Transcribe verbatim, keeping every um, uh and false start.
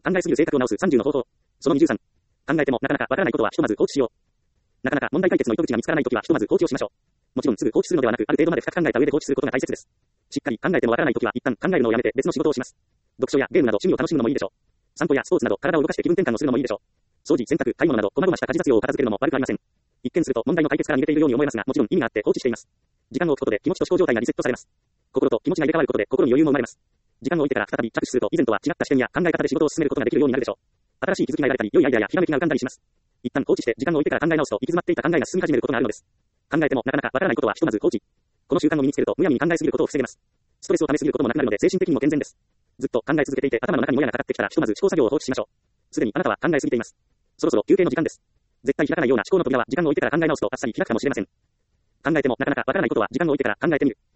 考えすぎる性格を直すさんじゅうの方法。そのにじゅうさん。考えてもなかなかわからないことはひとまず放置しよう。なかなか問題解決の糸口が見つからないときはひとまず放置をしましょう。もちろんすぐ放置するのではなく、ある程度まで深く考えた上で放置することが大切です。しっかり考えてもわからないときは一旦考えるのをやめて別の仕事をします。読書やゲームなど趣味を楽しむのもいいでしょう。散歩やスポーツなど体を動かして気分転換をするのもいいでしょう。掃除、洗濯、買い物など細々した家事雑用を片付けるのも悪くありません。一見すると問題の解決から逃げているように思えますが、もちろん意味があって放置しています。時間を置くことで気持ちと思考状態がリセットされます。心と気持ちが入れ替わることで心に余裕も生まれます。時間を置いてから再び着手すると以前とは違った視点や考え方で仕事を進めることができるようになるでしょう。新しい気づきが得られたり、良いアイデアやひらめきが浮かんだりします。一旦放置して時間を置いてから考え直すと行き詰まっていた考えが進み始めることがあるのです。考えてもなかなかわからないことはひとまず放置。この習慣を身につけるとむやみに考えすぎることを防げます。ストレスを溜めすぎることもなくなるので精神的にも健全です。ずっと考え続けていて頭の中にもやがかかってきたらひとまず試行作業を放置しましょう。すでにあなたは考えすぎています。そろそろ休憩の時間です。絶対開かないような思考の扉は時間を置いてから考え直すとあっさり開くかもしれません。考えてもなかなかわからないことは時間を置いてから考えてみる。